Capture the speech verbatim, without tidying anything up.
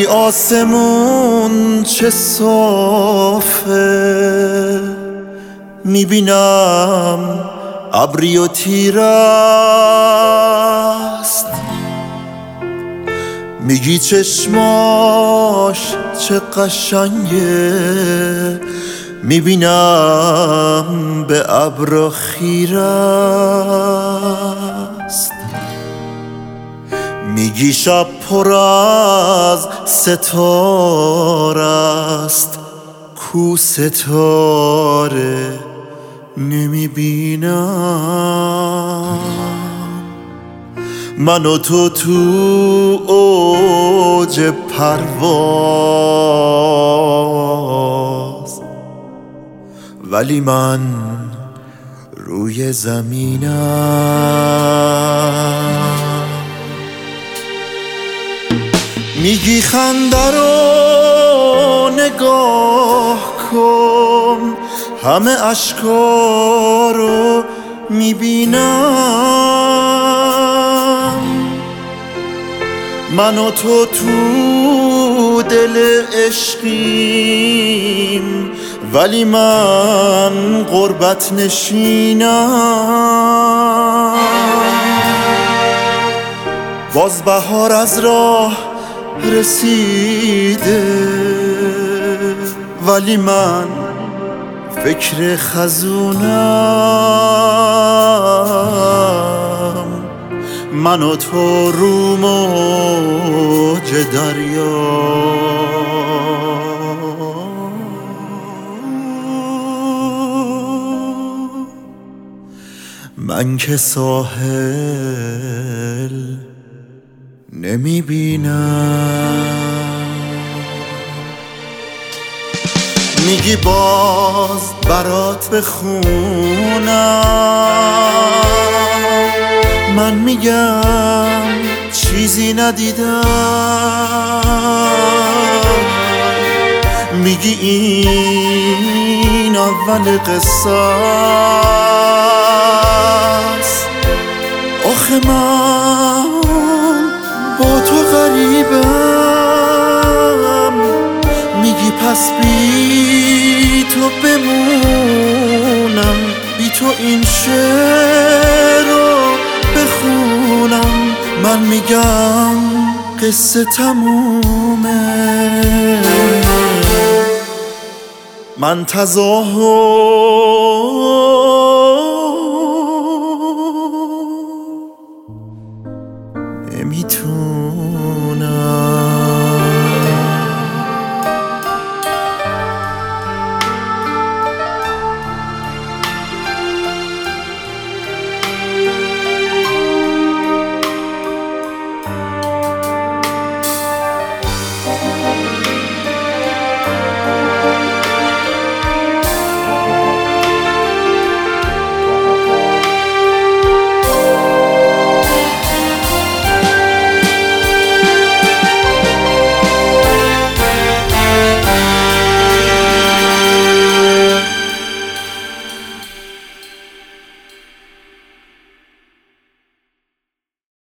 میگی آسمون چه صافه، میبینم ابری و تیر است. میگی چشماش چه قشنگه، میبینم به ابر خیر است. میگی شب پر از ستاره است، کو ستاره نمیبینم. من و تو تو اوج پرواز، ولی من روی زمینم. میگی خنده رو نگاه کن، همه اشکا رو میبینم. من و تو تو دل عشقیم، ولی من غربت نشینم. باز بهار از راه رسیده، ولی من فکر خزونم. من و تو رو موج دریا، من که ساحل نمیبینم. میگی باز برات بخونم، من میگم چیزی ندیدم. میگی این اول قصه است، آخه من با تو غریبم. میگی پس بی تو بمونم، بی تو این شعر رو بخونم. من میگم قصه تمومه، من تظاهر